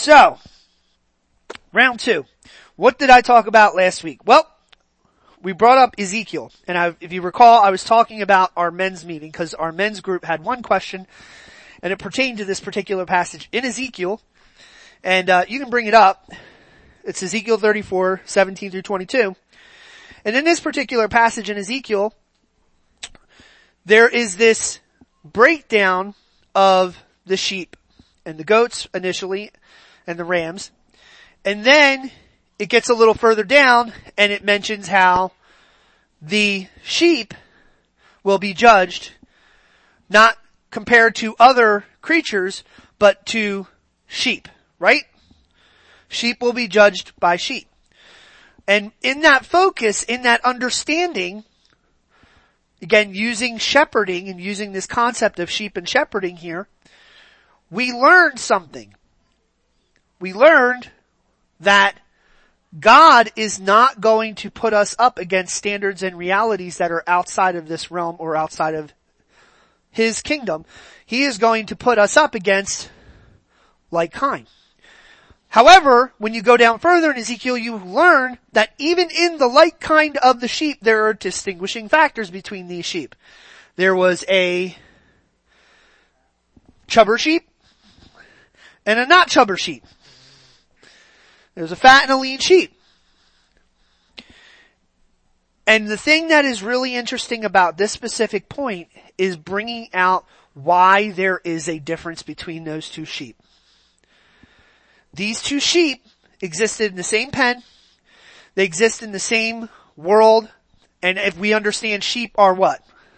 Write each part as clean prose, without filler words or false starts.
So, round 2. What did I talk about last week? Well, we brought up Ezekiel. And if you recall, I was talking about our men's meeting because our men's group had one question and it pertained to this particular passage in Ezekiel. And you can bring it up. It's Ezekiel 34, 17 through 22. And in this particular passage in Ezekiel, there is this breakdown of the sheep and the goats initially and the rams. And then it gets a little further down and it mentions how the sheep will be judged not compared to other creatures, but to sheep, right? Sheep will be judged by sheep. And in that focus, in that understanding, again, using shepherding and using this concept of sheep and shepherding here, we learned something. We learned that God is not going to put us up against standards and realities that are outside of this realm or outside of His kingdom. He is going to put us up against like kind. However, when you go down further in Ezekiel, you learn that even in the like kind of the sheep, there are distinguishing factors between these sheep. There was a chubber sheep and a not chubber sheep. There's a fat and a lean sheep. And the thing that is really interesting about this specific point is bringing out why there is a difference between those two sheep. These two sheep existed in the same pen. They exist in the same world. And if we understand sheep are what?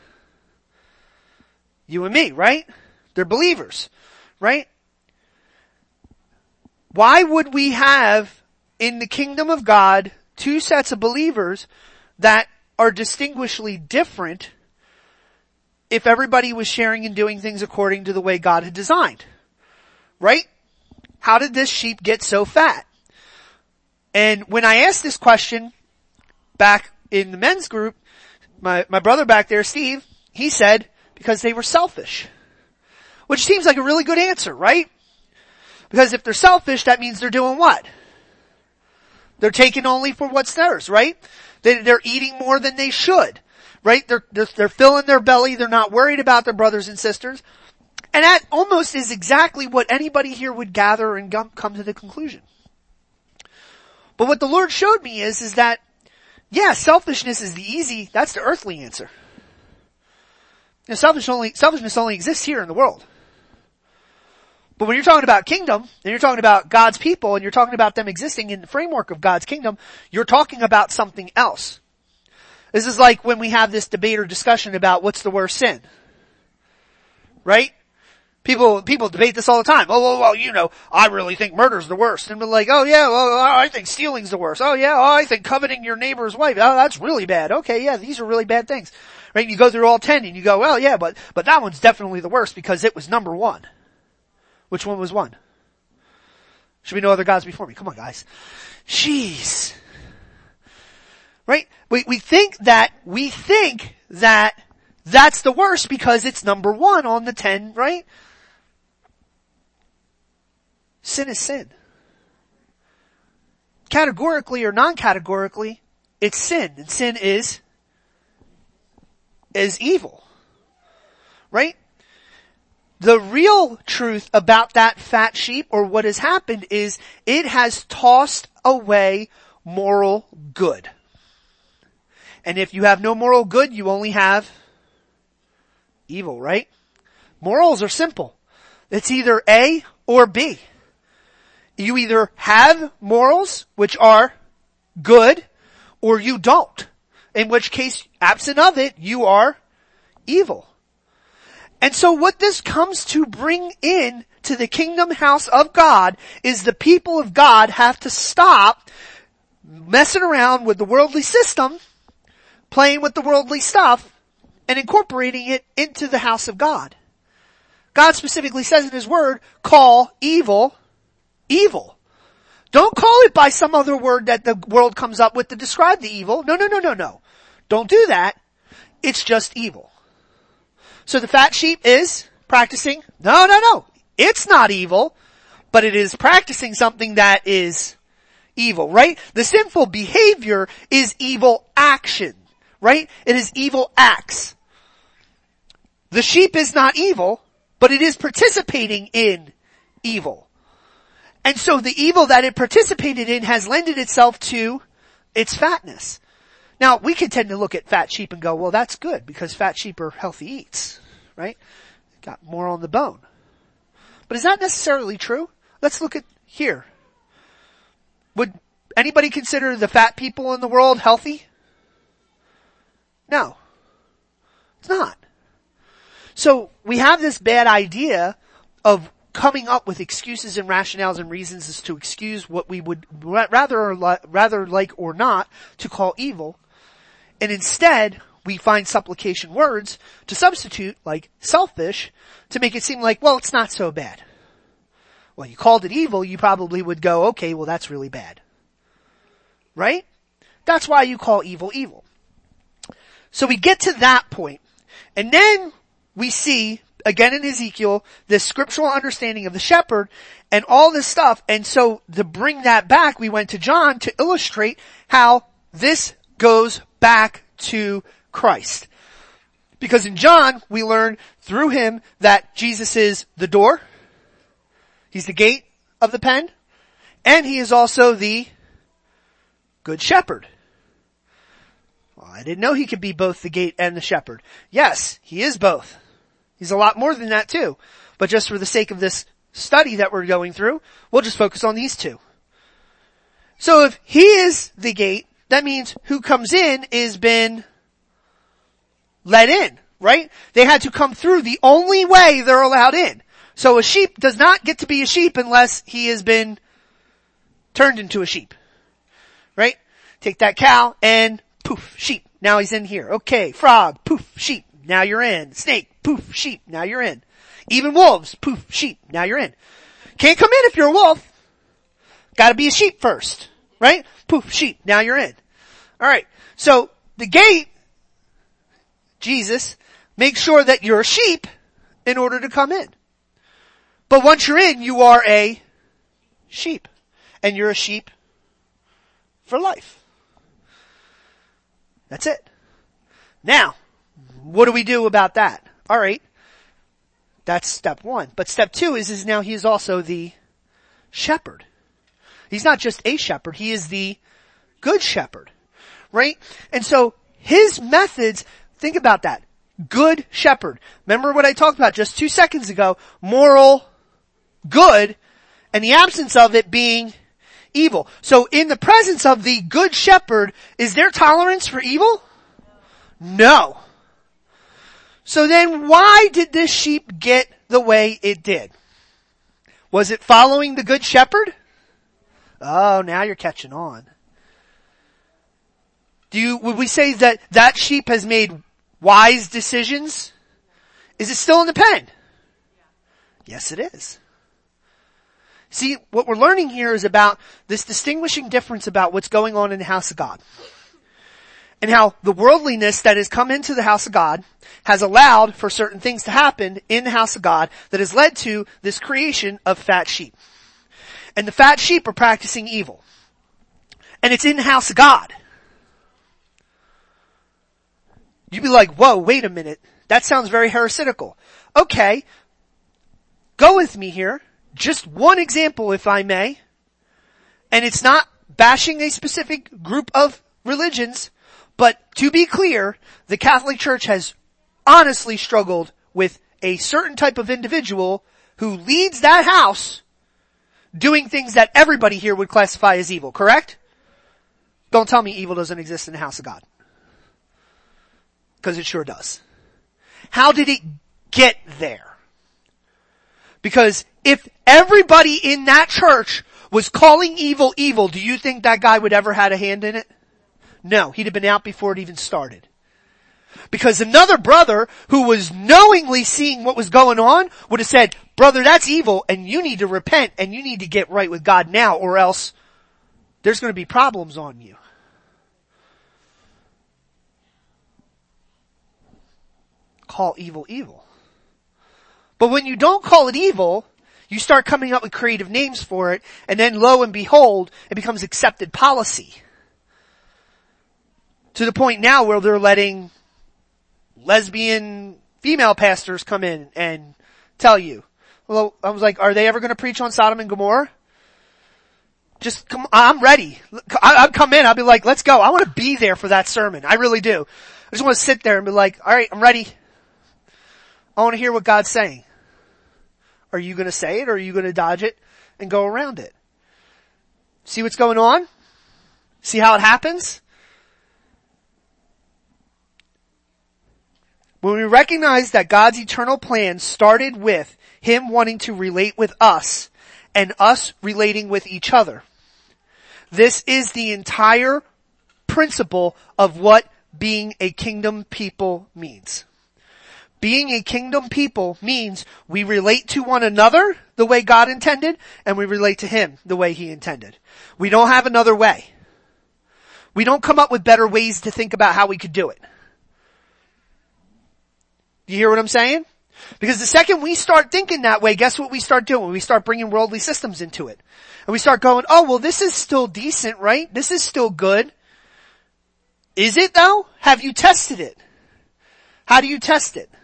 You and me, right? They're believers, right? Why would we have in the kingdom of God two sets of believers that are distinguishedly different if everybody was sharing and doing things according to the way God had designed? Right? How did this sheep get so fat? And when I asked this question back in the men's group, my brother back there, Steve, he said, because they were selfish. Which seems like a really good answer, right? Because if they're selfish, that means they're doing what? They're taking only for what's theirs, right? They're eating more than they should, right? They're filling their belly. They're not worried about their brothers and sisters. And that almost is exactly what anybody here would gather and come to the conclusion. But what the Lord showed me is that, yeah, selfishness is that's the earthly answer. You know, selfishness only exists here in the world. But when you're talking about kingdom, and you're talking about God's people, and you're talking about them existing in the framework of God's kingdom, you're talking about something else. This is like when we have this debate or discussion about what's the worst sin. Right? People debate this all the time. Oh, well, you know, I really think murder's the worst. And we're like, oh yeah, well, I think stealing's the worst. Oh yeah, I think coveting your neighbor's wife. Oh, that's really bad. Okay, yeah, these are really bad things. Right? And you go through all 10 and you go, well, yeah, but that one's definitely the worst because it was number 1. Which one was 1? Should be no other gods before me. Come on, guys. Jeez. Right? We think that that's the worst because it's number 1 on the 10, right? Sin is sin. Categorically or non-categorically, it's sin. And sin is evil. Right? The real truth about that fat sheep, or what has happened, is it has tossed away moral good. And if you have no moral good, you only have evil, right? Morals are simple. It's either A or B. You either have morals, which are good, or you don't. In which case, absent of it, you are evil. And so what this comes to bring in to the kingdom house of God is the people of God have to stop messing around with the worldly system, playing with the worldly stuff, and incorporating it into the house of God. God specifically says in His word, call evil, evil. Don't call it by some other word that the world comes up with to describe the evil. No. Don't do that. It's just evil. So the fat sheep is practicing, no. It's not evil, but it is practicing something that is evil, right? The sinful behavior is evil action, right? It is evil acts. The sheep is not evil, but it is participating in evil. And so the evil that it participated in has lended itself to its fatness. Now, we can tend to look at fat sheep and go, well, that's good because fat sheep are healthy eats, right? Got more on the bone. But is that necessarily true? Let's look at here. Would anybody consider the fat people in the world healthy? No. It's not. So we have this bad idea of coming up with excuses and rationales and reasons as to excuse what we would rather like or not to call evil. And instead, we find supplication words to substitute, like selfish, to make it seem like, well, it's not so bad. Well, you called it evil, you probably would go, okay, well, that's really bad. Right? That's why you call evil evil. So we get to that point, and then we see, again in Ezekiel, this scriptural understanding of the shepherd and all this stuff. And so to bring that back, we went to John to illustrate how this goes back to Christ. Because in John, we learn through him that Jesus is the door. He's the gate of the pen. And he is also the good shepherd. Well, I didn't know he could be both the gate and the shepherd. Yes, he is both. He's a lot more than that too. But just for the sake of this study that we're going through, we'll just focus on these two. So if he is the gate, that means who comes in is been let in, right? They had to come through the only way they're allowed in. So a sheep does not get to be a sheep unless he has been turned into a sheep. Right? Take that cow and poof, sheep. Now he's in here. Okay, frog, poof, sheep. Now you're in. Snake, poof, sheep. Now you're in. Even wolves, poof, sheep. Now you're in. Can't come in if you're a wolf. Gotta be a sheep first. Right? Poof, sheep. Now you're in. Alright. So the gate, Jesus, makes sure that you're a sheep in order to come in. But once you're in, you are a sheep. And you're a sheep for life. That's it. Now, what do we do about that? Alright. That's step one. But step two is now he is also the shepherd. He's not just a shepherd, he is the good shepherd. Right? And so, his methods, think about that. Good shepherd. Remember what I talked about just 2 seconds ago? Moral, good, and the absence of it being evil. So in the presence of the good shepherd, is there tolerance for evil? No. So then why did this sheep get the way it did? Was it following the good shepherd? Oh, now you're catching on. Would we say that that sheep has made wise decisions? Is it still in the pen? Yes, it is. See, what we're learning here is about this distinguishing difference about what's going on in the house of God. And how the worldliness that has come into the house of God has allowed for certain things to happen in the house of God that has led to this creation of fat sheep. And the fat sheep are practicing evil. And it's in the house of God. You'd be like, whoa, wait a minute. That sounds very heresiartical. Okay. Go with me here. Just one example, if I may. And it's not bashing a specific group of religions, but to be clear, the Catholic Church has honestly struggled with a certain type of individual who leads that house doing things that everybody here would classify as evil, correct? Don't tell me evil doesn't exist in the house of God. Because it sure does. How did it get there? Because if everybody in that church was calling evil evil, do you think that guy would ever had a hand in it? No, he'd have been out before it even started. Because another brother who was knowingly seeing what was going on would have said, brother, that's evil and you need to repent and you need to get right with God now or else there's going to be problems on you. Call evil evil. But when you don't call it evil, You start coming up with creative names for it, and then lo and behold, it becomes accepted policy. To the point now where they're letting lesbian female pastors come in and tell you. Well, I was like, are they ever going to preach on Sodom and Gomorrah? Just come, I'm ready. I'll come in, I'll be like, let's go. I want to be there for that sermon. I really do. I just want to sit there and be like, alright, I'm ready. I want to hear what God's saying. Are you going to say it, or are you going to dodge it and go around it? See what's going on? See how it happens? When we recognize that God's eternal plan started with Him wanting to relate with us and us relating with each other, this is the entire principle of what being a kingdom people means. Being a kingdom people means we relate to one another the way God intended, and we relate to Him the way He intended. We don't have another way. We don't come up with better ways to think about how we could do it. You hear what I'm saying? Because the second we start thinking that way, guess what we start doing? We start bringing worldly systems into it. And we start going, oh, well, this is still decent, right? This is still good. Is it though? Have you tested it? How do you test it?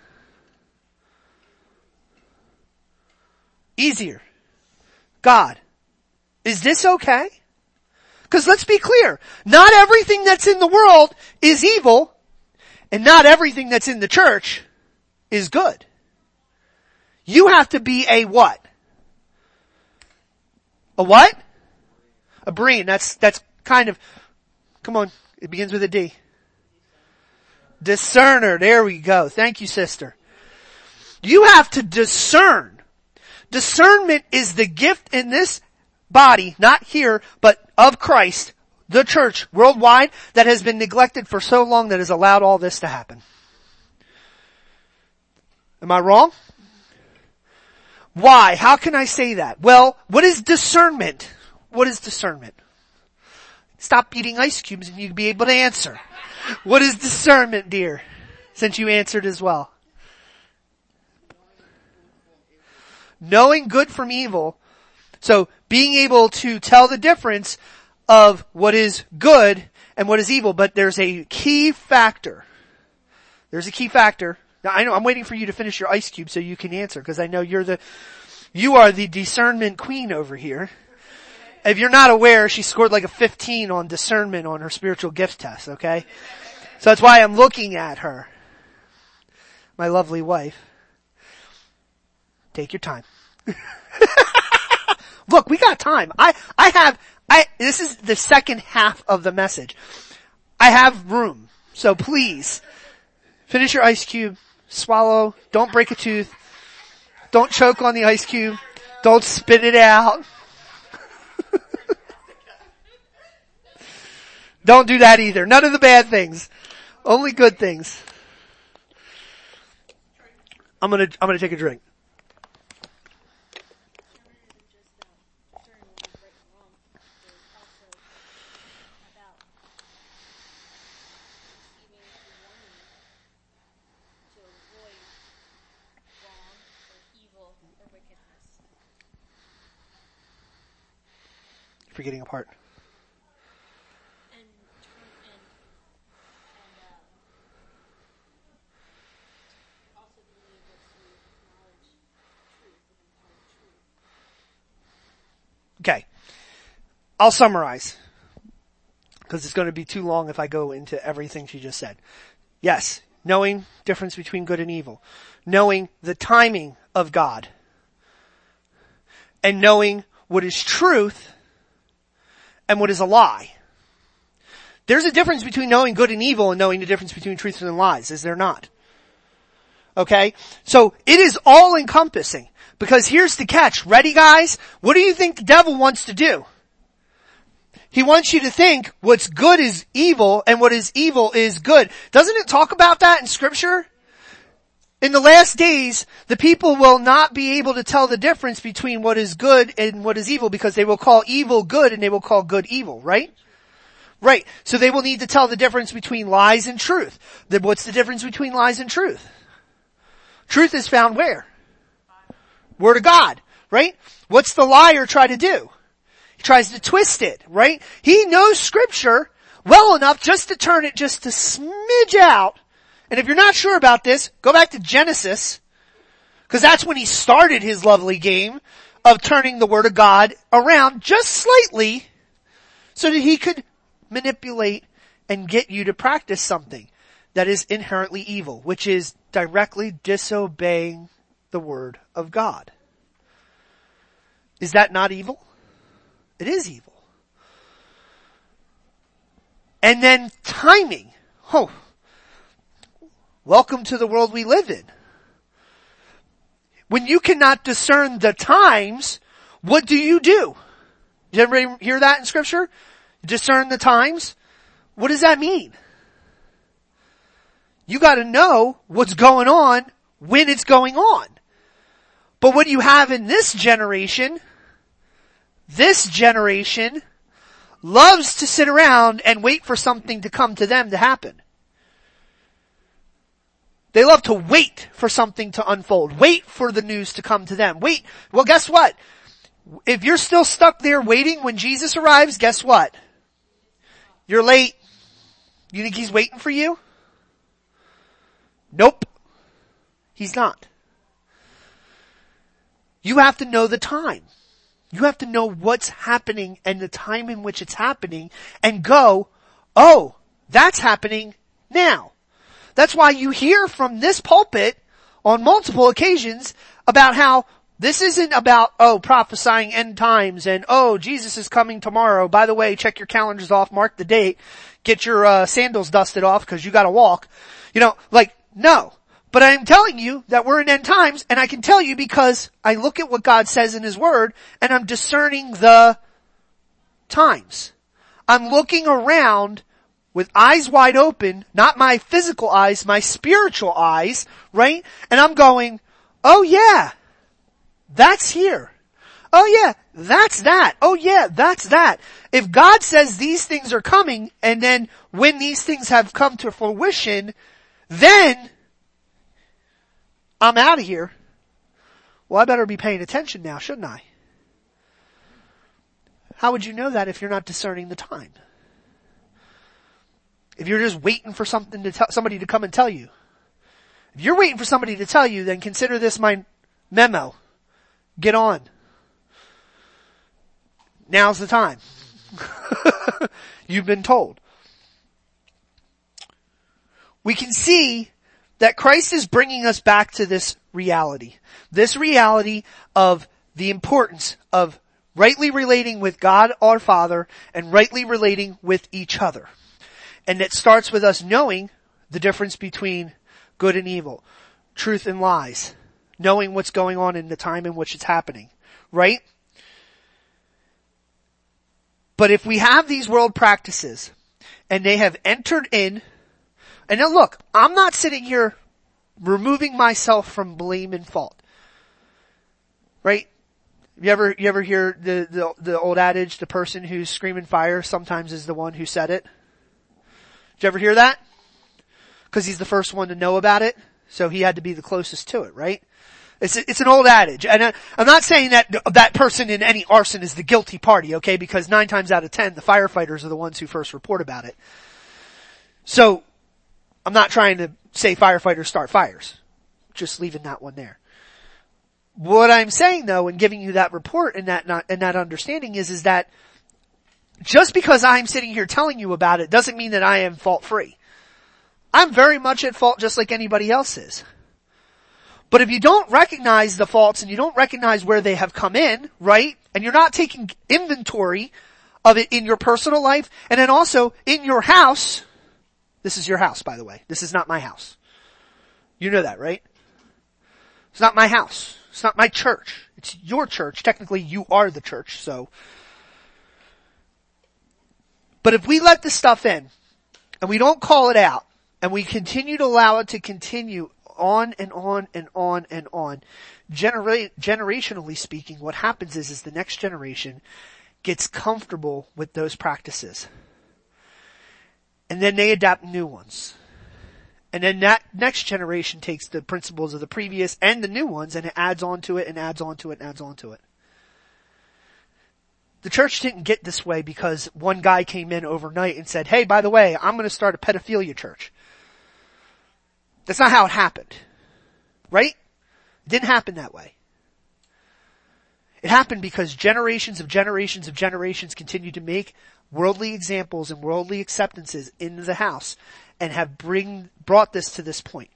Easier. God, is this okay? Because let's be clear, not everything that's in the world is evil, and not everything that's in the church is good. You have to be a what? A what? A brain. That's kind of, come on, it begins with a D. Discerner. There we go. Thank you, sister. You have to discern. Discernment is the gift in this body, not here, but of Christ, the church, worldwide, that has been neglected for so long that has allowed all this to happen. Am I wrong? Why? How can I say that? Well, what is discernment? What is discernment? Stop eating ice cubes and you'll be able to answer. What is discernment, dear? Since you answered as well. Knowing good from evil. So being able to tell the difference of what is good and what is evil, but there's a key factor. There's a key factor. Now I know I'm waiting for you to finish your ice cube so you can answer, because I know you are the discernment queen over here. If you're not aware, she scored like a 15 on discernment on her spiritual gifts test, okay? So that's why I'm looking at her. My lovely wife. Take your time. Look, we got time. This is the second half of the message. I have room. So please, finish your ice cube, swallow, don't break a tooth, don't choke on the ice cube, don't spit it out. Don't do that either. None of the bad things. Only good things. I'm gonna take a drink. Forgetting a part. Okay. I'll summarize, because it's going to be too long if I go into everything she just said. Yes, knowing difference between good and evil. Knowing the timing of God. And knowing what is truth and what is a lie. There's a difference between knowing good and evil and knowing the difference between truth and lies, is there not? Okay? So it is all encompassing. Because here's the catch. Ready, guys? What do you think the devil wants to do? He wants you to think what's good is evil and what is evil is good. Doesn't it talk about that in scripture? In the last days, the people will not be able to tell the difference between what is good and what is evil, because they will call evil good and they will call good evil, right? Right. So they will need to tell the difference between lies and truth. Then what's the difference between lies and truth? Truth is found where? Word of God. right? What's the liar try to do? He tries to twist it, right? He knows scripture well enough just to turn it just a smidge out. And if you're not sure about this, go back to Genesis, because that's when he started his lovely game of turning the word of God around just slightly so that he could manipulate and get you to practice something that is inherently evil, which is directly disobeying the word of God. Is that not evil? It is evil. And then timing. Oh, welcome to the world we live in. When you cannot discern the times, what do? Did everybody hear that in scripture? Discern the times? What does that mean? You gotta know what's going on when it's going on. But what you have in this generation loves to sit around and wait for something to come to them to happen. They love to wait for something to unfold. Wait for the news to come to them. Wait. Well, guess what? If you're still stuck there waiting when Jesus arrives, guess what? You're late. You think he's waiting for you? Nope. He's not. You have to know the time. You have to know what's happening and the time in which it's happening and go, oh, that's happening now. That's why you hear from this pulpit on multiple occasions about how this isn't about, prophesying end times and, Jesus is coming tomorrow. By the way, check your calendars off, mark the date, get your sandals dusted off because you gotta walk. No. But I'm telling you that we're in end times, and I can tell you because I look at what God says in His Word, and I'm discerning the times. I'm looking around with eyes wide open, not my physical eyes, my spiritual eyes, right? And I'm going, oh yeah, that's here. Oh yeah, that's that. Oh yeah, that's that. If God says these things are coming, and then when these things have come to fruition, then I'm out of here. Well, I better be paying attention now, shouldn't I? How would you know that if you're not discerning the time? If you're just waiting for somebody to come and tell you. If you're waiting for somebody to tell you, then consider this my memo. Get on. Now's the time. You've been told. We can see that Christ is bringing us back to this reality of the importance of rightly relating with God our Father and rightly relating with each other. And it starts with us knowing the difference between good and evil, truth and lies, knowing what's going on in the time in which it's happening, right? But if we have these world practices and they have entered in, and now look, I'm not sitting here removing myself from blame and fault. Right? You ever hear the old adage, the person who's screaming fire sometimes is the one who said it? Did you ever hear that? Because he's the first one to know about it, so he had to be the closest to it, right? It's an old adage, and I'm not saying that person in any arson is the guilty party, okay? Because 9 times out of 10, the firefighters are the ones who first report about it. So, I'm not trying to say firefighters start fires. Just leaving that one there. What I'm saying though, and giving you that report and that understanding is that just because I'm sitting here telling you about it doesn't mean that I am fault free. I'm very much at fault just like anybody else is. But if you don't recognize the faults and you don't recognize where they have come in, right? And you're not taking inventory of it in your personal life and then also in your house. This is your house, by the way. This is not my house. You know that, right? It's not my house. It's not my church. It's your church. Technically, you are the church, so. But if we let this stuff in, and we don't call it out, and we continue to allow it to continue on and on and on and on, generationally speaking, what happens is the next generation gets comfortable with those practices. And then they adapt new ones. And then that next generation takes the principles of the previous and the new ones and it adds on to it and adds on to it and adds on to it. The church didn't get this way because one guy came in overnight and said, hey, by the way, I'm going to start a pedophilia church. That's not how it happened. Right? It didn't happen that way. It happened because generations of generations of generations continued to make worldly examples and worldly acceptances into the house and have brought this to this point.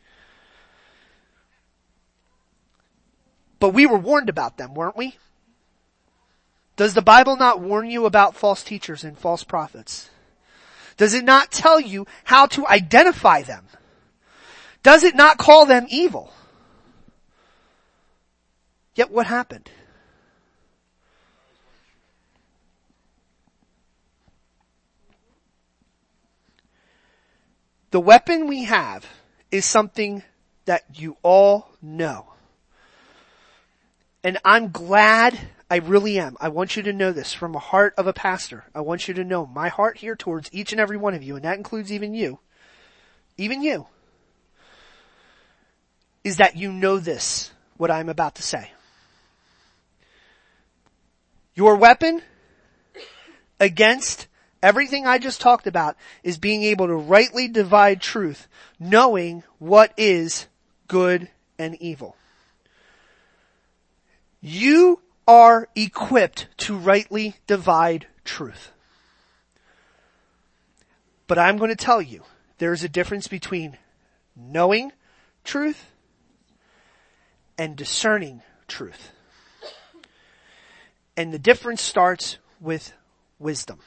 But we were warned about them, weren't we? Does the Bible not warn you about false teachers and false prophets? Does it not tell you how to identify them? Does it not call them evil? Yet what happened? The weapon we have is something that you all know. And I'm glad, I really am. I want you to know this from the heart of a pastor. I want you to know my heart here towards each and every one of you, and that includes even you, is that you know this, what I'm about to say. Your weapon against everything I just talked about is being able to rightly divide truth, knowing what is good and evil. You are equipped to rightly divide truth. But I'm going to tell you, there is a difference between knowing truth and discerning truth. And the difference starts with wisdom.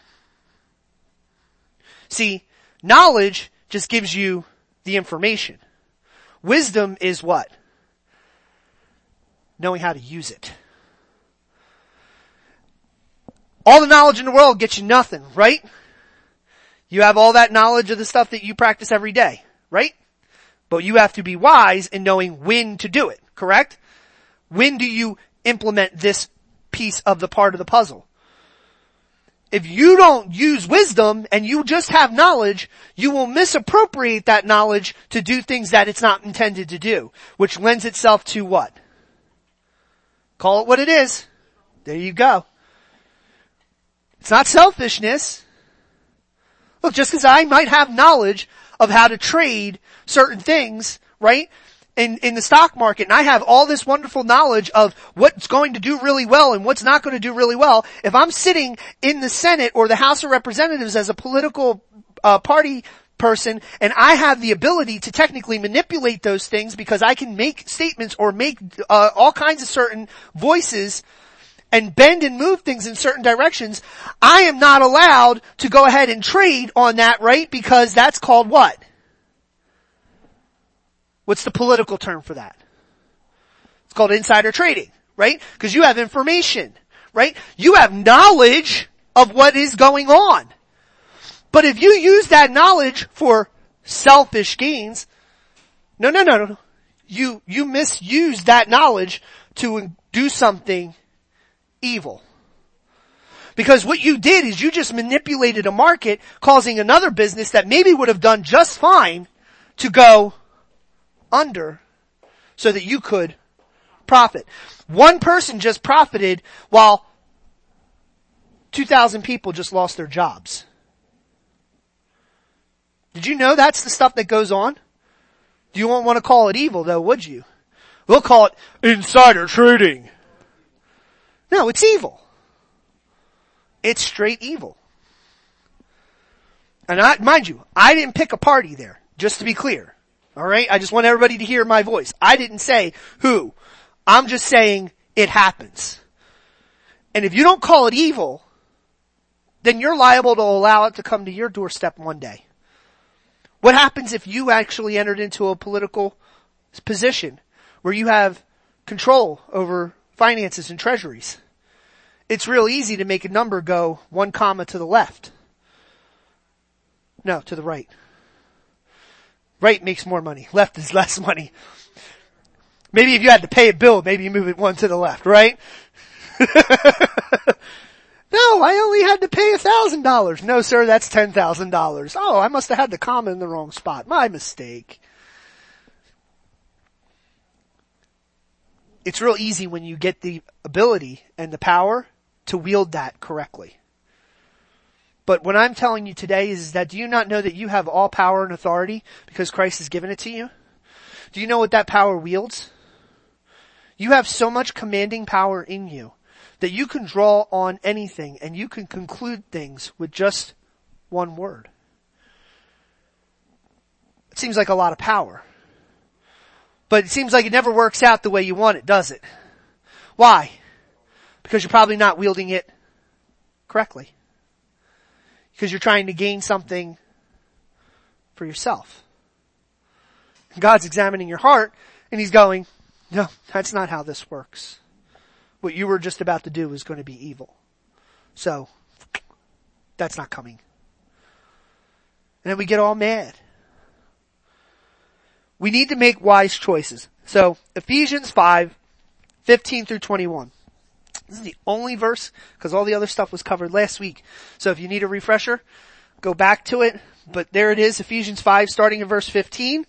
See, knowledge just gives you the information. Wisdom is what? Knowing how to use it. All the knowledge in the world gets you nothing, right? You have all that knowledge of the stuff that you practice every day, right? But you have to be wise in knowing when to do it, correct? When do you implement this piece of the part of the puzzle? If you don't use wisdom and you just have knowledge, you will misappropriate that knowledge to do things that it's not intended to do, which lends itself to what? Call it what it is. There you go. It's not selfishness. Look, just because I might have knowledge of how to trade certain things, right? In the stock market, and I have all this wonderful knowledge of what's going to do really well and what's not going to do really well. If I'm sitting in the Senate or the House of Representatives as a political party person, and I have the ability to technically manipulate those things because I can make statements or make all kinds of certain voices and bend and move things in certain directions, I am not allowed to go ahead and trade on that, right? Because that's called what? What's the political term for that? It's called insider trading, right? Because you have information, right? You have knowledge of what is going on. But if you use that knowledge for selfish gains, no. You misuse that knowledge to do something evil. Because what you did is you just manipulated a market, causing another business that maybe would have done just fine to go under so that you could profit. One person just profited while 2,000 people just lost their jobs. Did you know that's the stuff that goes on? You won't want to call it evil though, would you? We'll call it insider trading. No, it's evil. It's straight evil. And mind you, I didn't pick a party there, just to be clear. Alright? I just want everybody to hear my voice. I didn't say who. I'm just saying it happens. And if you don't call it evil, then you're liable to allow it to come to your doorstep one day. What happens if you actually entered into a political position where you have control over finances and treasuries? It's real easy to make a number go 1 comma to the left. No, to the right. Right makes more money. Left is less money. Maybe if you had to pay a bill, maybe you move it 1 to the left, right? No, I only had to pay $1,000. No, sir, that's $10,000. Oh, I must have had the comma in the wrong spot. My mistake. It's real easy when you get the ability and the power to wield that correctly. But what I'm telling you today is that do you not know that you have all power and authority because Christ has given it to you? Do you know what that power wields? You have so much commanding power in you that you can draw on anything and you can conclude things with just one word. It seems like a lot of power. But it seems like it never works out the way you want it, does it? Why? Because you're probably not wielding it correctly. Because you're trying to gain something for yourself. And God's examining your heart and He's going, no, that's not how this works. What you were just about to do is going to be evil. So, that's not coming. And then we get all mad. We need to make wise choices. So, Ephesians 5:15 through 21. This is the only verse, because all the other stuff was covered last week. So if you need a refresher, go back to it. But there it is, Ephesians 5, starting in verse 15.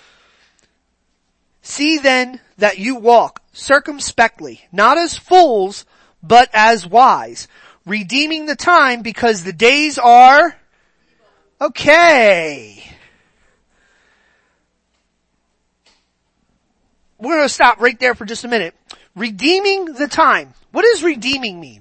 See then that you walk circumspectly, not as fools, but as wise, redeeming the time because the days are okay. We're going to stop right there for just a minute. Redeeming the time. What does redeeming mean?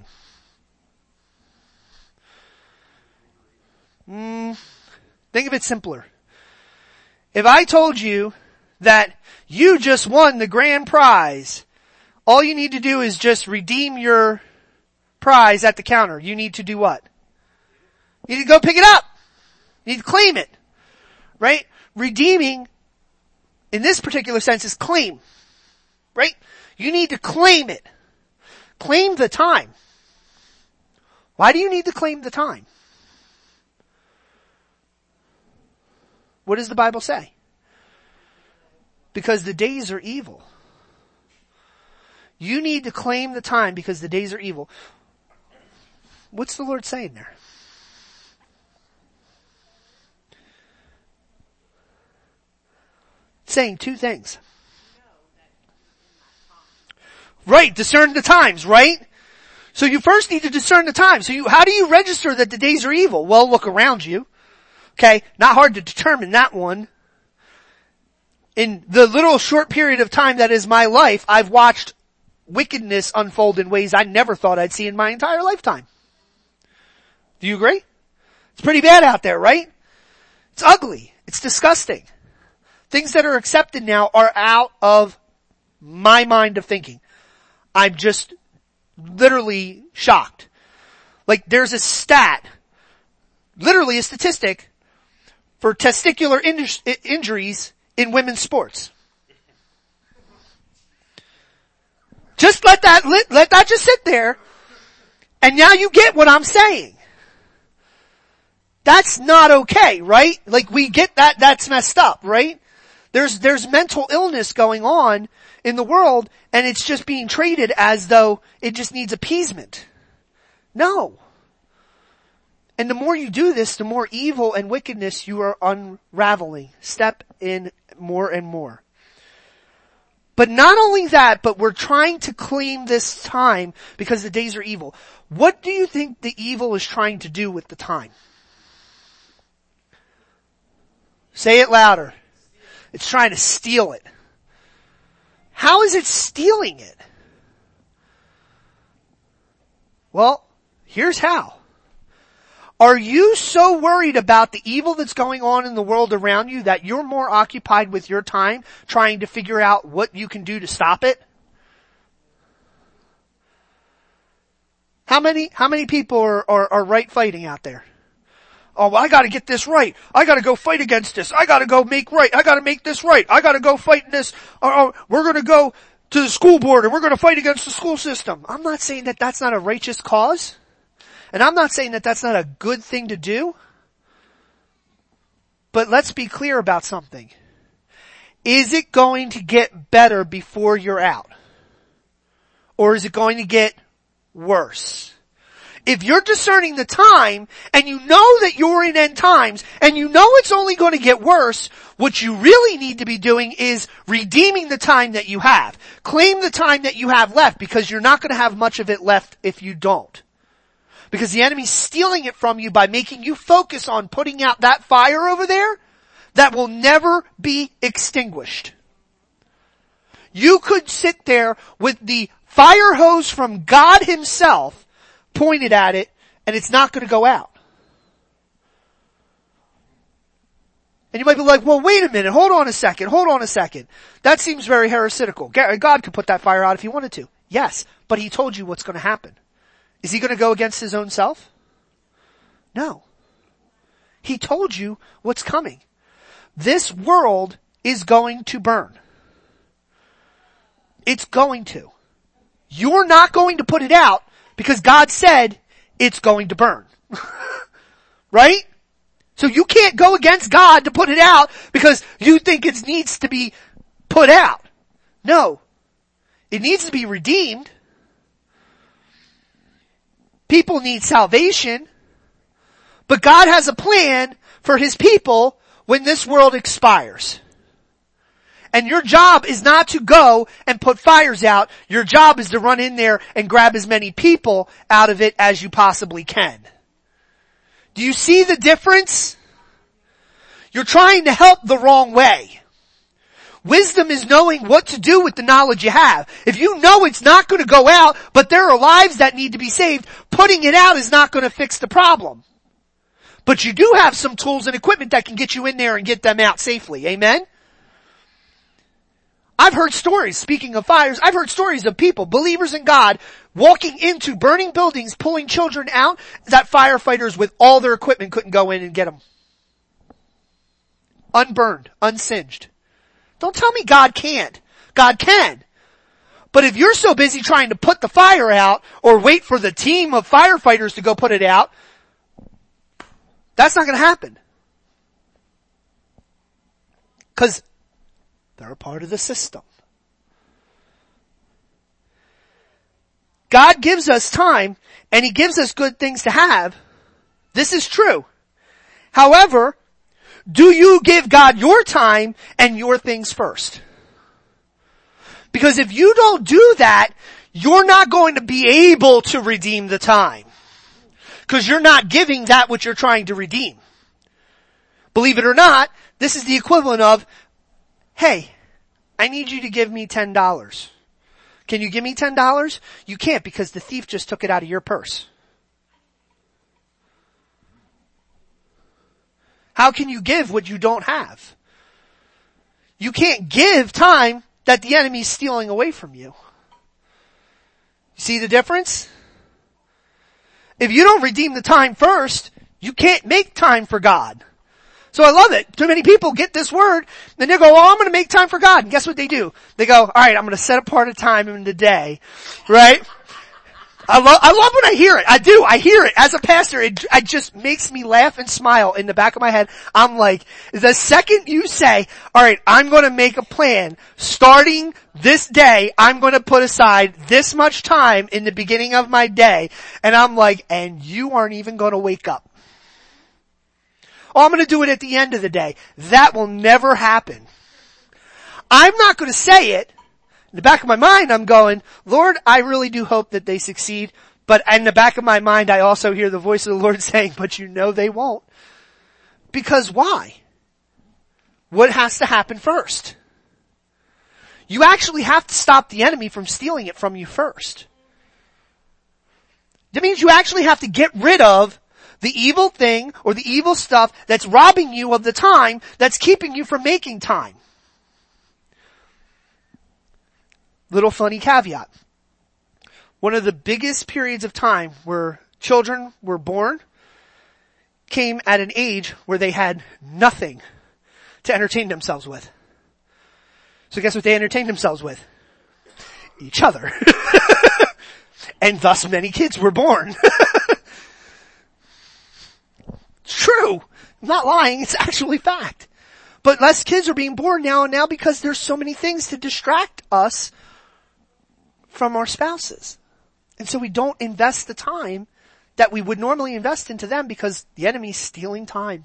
Think of it simpler. If I told you that you just won the grand prize, all you need to do is just redeem your prize at the counter. You need to do what? You need to go pick it up. You need to claim it. Right? Redeeming, in this particular sense, is claim. Right? You need to claim it. Claim the time. Why do you need to claim the time? What does the Bible say? Because the days are evil. You need to claim the time because the days are evil. What's the Lord saying there? Saying two things. Right, discern the times, right? So you first need to discern the times. So how do you register that the days are evil? Well, look around you. Okay, not hard to determine that one. In the little short period of time that is my life, I've watched wickedness unfold in ways I never thought I'd see in my entire lifetime. Do you agree? It's pretty bad out there, right? It's ugly. It's disgusting. Things that are accepted now are out of my mind of thinking. I'm just literally shocked. Like there's a stat, literally a statistic for testicular injuries in women's sports. Just let that just sit there. And now you get what I'm saying. That's not okay, right? Like we get that, that's messed up, right? There's mental illness going on in the world and it's just being treated as though it just needs appeasement. No. And the more you do this, the more evil and wickedness you are unraveling. Step in more and more. But not only that, but we're trying to claim this time because the days are evil. What do you think the evil is trying to do with the time? Say it louder. It's trying to steal it. How is it stealing it? Well, here's how. Are you so worried about the evil that's going on in the world around you that you're more occupied with your time trying to figure out what you can do to stop it? How many people are right fighting out there? Oh, well, I gotta get this right. I gotta go fight against this. I gotta go make right. I gotta make this right. I gotta go fight in this. We're gonna go to the school board and we're gonna fight against the school system. I'm not saying that that's not a righteous cause. And I'm not saying that that's not a good thing to do. But let's be clear about something. Is it going to get better before you're out? Or is it going to get worse? If you're discerning the time and you know that you're in end times and you know it's only going to get worse, what you really need to be doing is redeeming the time that you have. Claim the time that you have left, because you're not going to have much of it left if you don't. Because the enemy's stealing it from you by making you focus on putting out that fire over there that will never be extinguished. You could sit there with the fire hose from God himself pointed at it, and it's not going to go out. And you might be like, well, wait a minute, hold on a second. That seems very heretical. God could put that fire out if he wanted to. Yes, but he told you what's going to happen. Is he going to go against his own self? No. He told you what's coming. This world is going to burn. It's going to. You're not going to put it out because God said it's going to burn. Right? So you can't go against God to put it out because you think it needs to be put out. No. It needs to be redeemed. People need salvation. But God has a plan for his people when this world expires. And your job is not to go and put fires out. Your job is to run in there and grab as many people out of it as you possibly can. Do you see the difference? You're trying to help the wrong way. Wisdom is knowing what to do with the knowledge you have. If you know it's not going to go out, but there are lives that need to be saved, putting it out is not going to fix the problem. But you do have some tools and equipment that can get you in there and get them out safely. Amen? I've heard stories, speaking of fires, I've heard stories of people, believers in God, walking into burning buildings, pulling children out, that firefighters with all their equipment couldn't go in and get them. Unburned, unsinged. Don't tell me God can't. God can. But if you're so busy trying to put the fire out, or wait for the team of firefighters to go put it out, that's not going to happen. Because they're a part of the system. God gives us time, and he gives us good things to have. This is true. However, do you give God your time and your things first? Because if you don't do that, you're not going to be able to redeem the time. Because you're not giving that which you're trying to redeem. Believe it or not, this is the equivalent of, hey, I need you to give me $10. Can you give me $10? You can't, because the thief just took it out of your purse. How can you give what you don't have? You can't give time that the enemy's stealing away from you. See the difference? If you don't redeem the time first, you can't make time for God. So I love it. Too many people get this word, and they go, oh, I'm going to make time for God. And guess what they do? They go, all right, I'm going to set apart a time in the day. Right? I love when I hear it. I do. I hear it. As a pastor, it just makes me laugh and smile in the back of my head. I'm like, the second you say, all right, I'm going to make a plan. Starting this day, I'm going to put aside this much time in the beginning of my day. And I'm like, and you aren't even going to wake up. Oh, I'm going to do it at the end of the day. That will never happen. I'm not going to say it. In the back of my mind, I'm going, Lord, I really do hope that they succeed. But in the back of my mind, I also hear the voice of the Lord saying, but you know they won't. Because why? What has to happen first? You actually have to stop the enemy from stealing it from you first. That means you actually have to get rid of the evil thing or the evil stuff that's robbing you of the time that's keeping you from making time. Little funny caveat. One of the biggest periods of time where children were born came at an age where they had nothing to entertain themselves with. So guess what they entertained themselves with? Each other. And thus many kids were born. It's true. I'm not lying. It's actually fact. But less kids are being born now and now because there's so many things to distract us from our spouses. And so we don't invest the time that we would normally invest into them because the enemy's stealing time.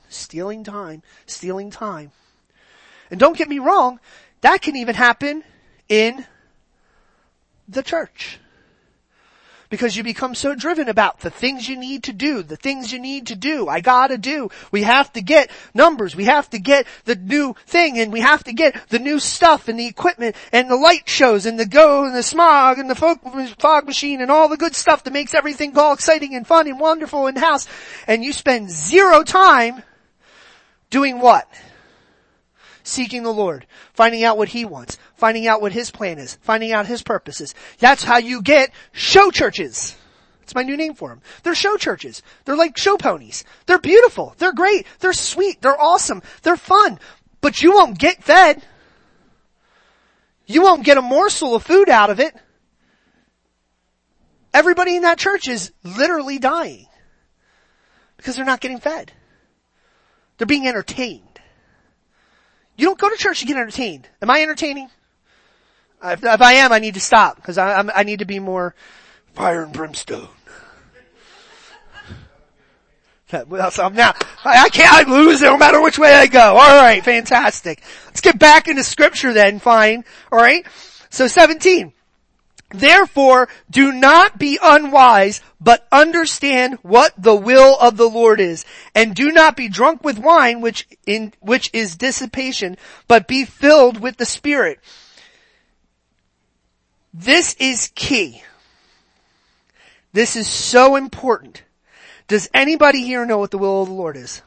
And don't get me wrong, that can even happen in the church. Because you become so driven about the things you need to do, I gotta do. We have to get numbers, we have to get the new thing, and we have to get the new stuff and the equipment and the light shows and the smog and the fog machine and all the good stuff that makes everything all exciting and fun and wonderful in the house. And you spend zero time doing what? Seeking the Lord, finding out what He wants, finding out what His plan is, finding out His purposes. That's how you get show churches. That's my new name for them. They're show churches. They're like show ponies. They're beautiful. They're great. They're sweet. They're awesome. They're fun. But you won't get fed. You won't get a morsel of food out of it. Everybody in that church is literally dying because they're not getting fed. They're being entertained. You don't go to church to get entertained. Am I entertaining? If I am, I need to stop because I need to be more fire and brimstone. Now, I can't lose no matter which way I go. Alright, fantastic. Let's get back into scripture then, fine. Alright? So 17. Therefore, do not be unwise, but understand what the will of the Lord is. And do not be drunk with wine, which is dissipation, but be filled with the Spirit. This is key. This is so important. Does anybody here know what the will of the Lord is?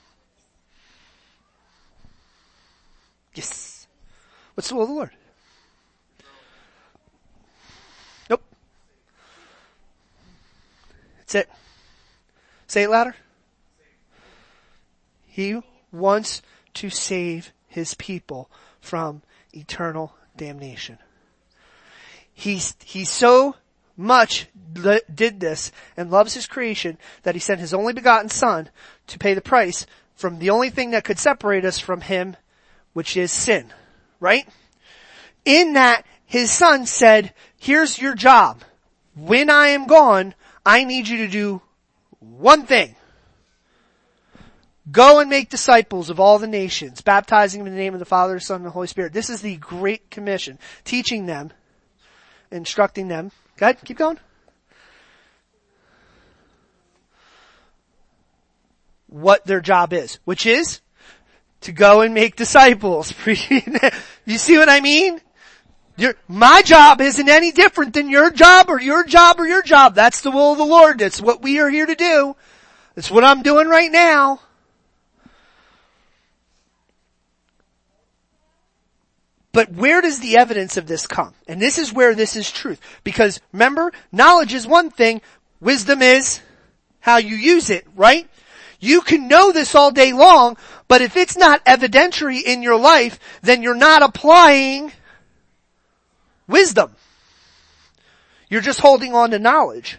Yes. What's the will of the Lord? Nope. That's it. Say it louder. He wants to save His people from eternal damnation. He so much did this and loves His creation that He sent His only begotten Son to pay the price from the only thing that could separate us from Him, which is sin. Right? In that, His Son said, here's your job. When I am gone, I need you to do one thing. Go and make disciples of all the nations, baptizing them in the name of the Father, the Son, and the Holy Spirit. This is the Great Commission. Teaching them, instructing them. Go ahead, keep going. What their job is, which is to go and make disciples. You see what I mean? My job isn't any different than your job or your job or your job. That's the will of the Lord. That's what we are here to do. That's what I'm doing right now. But where does the evidence of this come? And this is where this is truth. Because remember, knowledge is one thing, wisdom is how you use it, right? You can know this all day long, but if it's not evidentiary in your life, then you're not applying wisdom. You're just holding on to knowledge.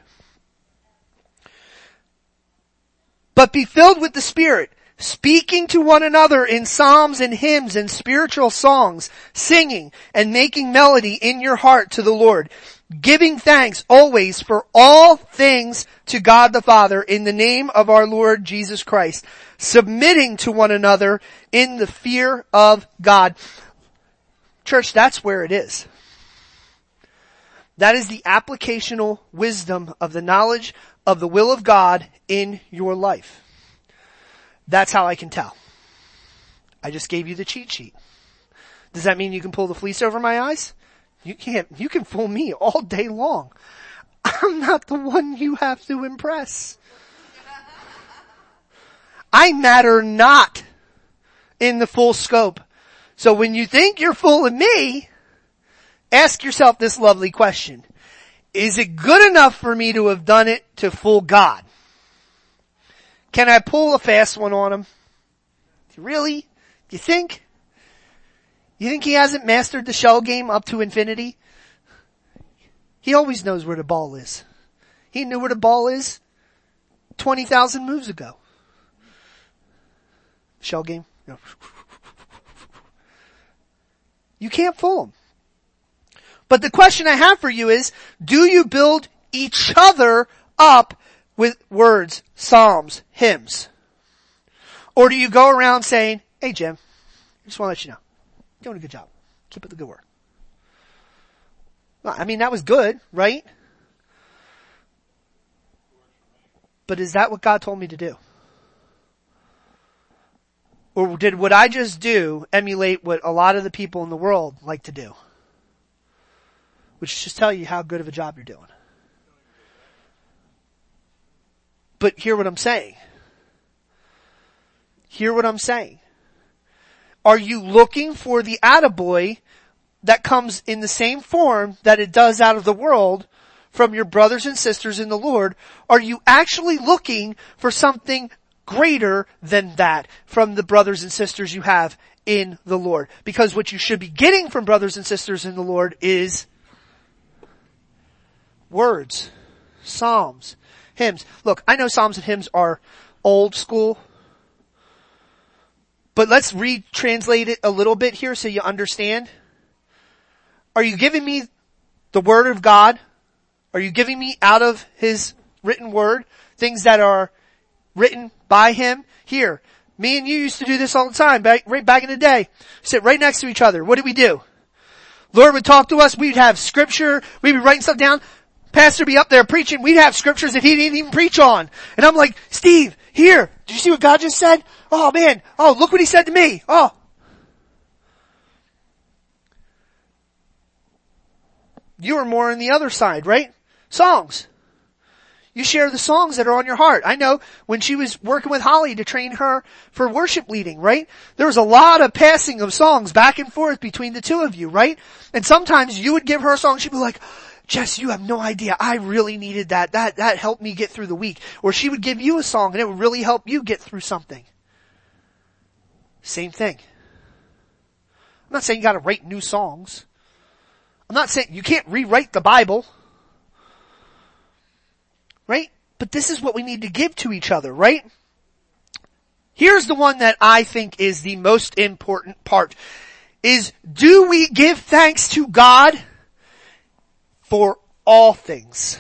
But be filled with the Spirit, speaking to one another in psalms and hymns and spiritual songs, singing and making melody in your heart to the Lord, giving thanks always for all things to God the Father in the name of our Lord Jesus Christ, submitting to one another in the fear of God. Church, that's where it is. That is the applicational wisdom of the knowledge of the will of God in your life. That's how I can tell. I just gave you the cheat sheet. Does that mean you can pull the fleece over my eyes? You can't. You can fool me all day long. I'm not the one you have to impress. I matter not in the full scope. So when you think you're fooling me, ask yourself this lovely question. Is it good enough for me to have done it to fool God? Can I pull a fast one on him? Really? You think? You think he hasn't mastered the shell game up to infinity? He always knows where the ball is. He knew where the ball is 20,000 moves ago. Shell game? No. You can't fool him. But the question I have for you is, do you build each other up with words, psalms, hymns? Or do you go around saying, hey Jim, I just want to let you know, you're doing a good job. Keep up the good work. Well, I mean, that was good, right? But is that what God told me to do? Or did what I just do emulate what a lot of the people in the world like to do? Which just tell you how good of a job you're doing. But hear what I'm saying. Hear what I'm saying. Are you looking for the attaboy that comes in the same form that it does out of the world from your brothers and sisters in the Lord? Are you actually looking for something greater than that from the brothers and sisters you have in the Lord? Because what you should be getting from brothers and sisters in the Lord is words, psalms, hymns. Look, I know psalms and hymns are old school, but let's retranslate it a little bit here so you understand. Are you giving me the word of God? Are you giving me out of his written word things that are written by him? Here, me and you used to do this all the time, right back in the day. Sit right next to each other. What did we do? Lord would talk to us. We'd have scripture. We'd be writing stuff down. Pastor be up there preaching. We'd have scriptures that he didn't even preach on. And I'm like, Steve, here, did you see what God just said? Oh man. Oh, look what he said to me. Oh. You are more on the other side, right? Songs. You share the songs that are on your heart. I know when she was working with Holly to train her for worship leading, right? There was a lot of passing of songs back and forth between the two of you, right? And sometimes you would give her a song, she'd be like, Jess, you have no idea. I really needed that. That helped me get through the week. Or she would give you a song and it would really help you get through something. Same thing. I'm not saying you gotta write new songs. I'm not saying you can't rewrite the Bible. Right? But this is what we need to give to each other, right? Here's the one that I think is the most important part. Is, do we give thanks to God for all things?